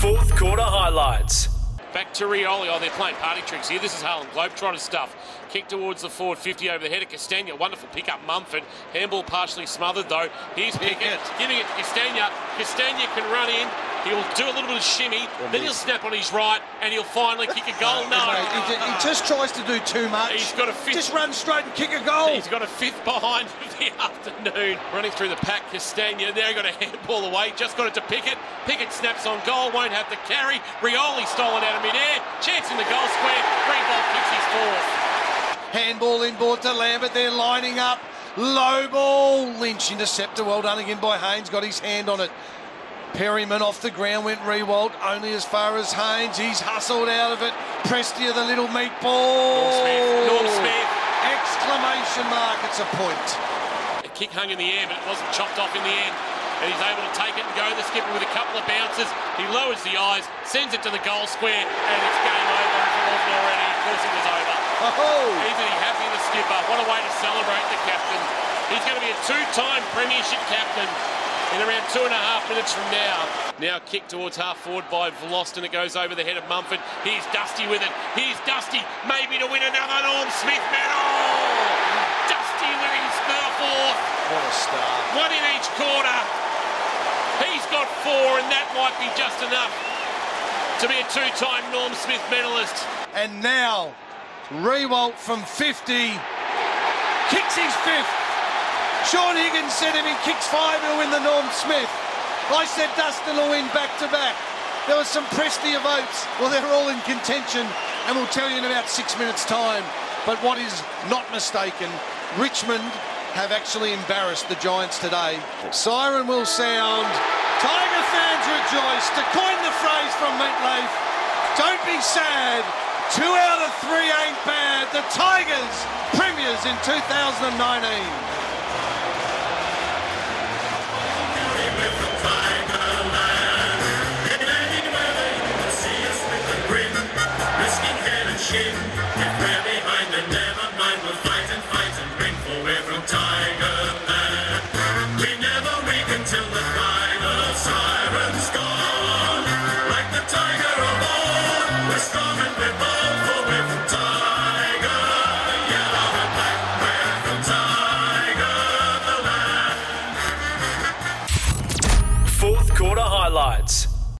Fourth quarter highlights. Back to Rioli. Oh, they're playing party tricks here. This is Harlem Globetrotter stuff. Kick towards the forward 50 over the head of Castagna. Wonderful pick up Mumford. Handball partially smothered though. Here's Pickett giving it to Castagna. Castagna can run in. He'll do a little bit of shimmy. Then he'll snap on his right and he'll finally kick a goal. No. He just tries to do too much. He's got a fifth. Just run straight and kick a goal. He's got a fifth behind of the afternoon. Running through the pack, Castagna. Now he got a handball away. Just got it to Pickett. Pickett snaps on goal. Won't have the carry. Rioli stolen out of midair. Chance in the goal square. Revolt kicks his fourth. Handball inboard to Lambert. They're lining up. Low ball. Lynch interceptor. Well done again by Haynes. Got his hand on it. Perryman off the ground, went Riewoldt only as far as Haynes. He's hustled out of it. Prestia, the little meatball. Norm Smith. Exclamation mark, it's a point. The kick hung in the air, but it wasn't chopped off in the end. And he's able to take it and go the skipper with a couple of bounces. He lowers the eyes, sends it to the goal square, and it's game over. If it wasn't already, of course it was over. Isn't he happy, the skipper? What a way to celebrate the captain. He's going to be a two-time premiership captain in around 2.5 minutes from now. Now kick towards half forward by Vlosten. It goes over the head of Mumford. Here's Dusty with it. Here's Dusty, maybe to win another Norm Smith medal. Dusty with his fourth. What a start. One in each quarter. He's got 4, and that might be just enough to be a two-time Norm Smith medalist. And now, Riewoldt from 50 kicks his fifth. Sean Higgins said if he kicks 5, he'll win the Norm Smith. I said Dustin will win back-to-back. There was some Prestia votes. Well, they're all in contention, and we'll tell you in about 6 minutes' time. But what is not mistaken, Richmond have actually embarrassed the Giants today. Siren will sound. Tiger fans rejoice. To coin the phrase from Meatloaf, don't be sad. 2 out of 3 ain't bad. The Tigers, premiers in 2019.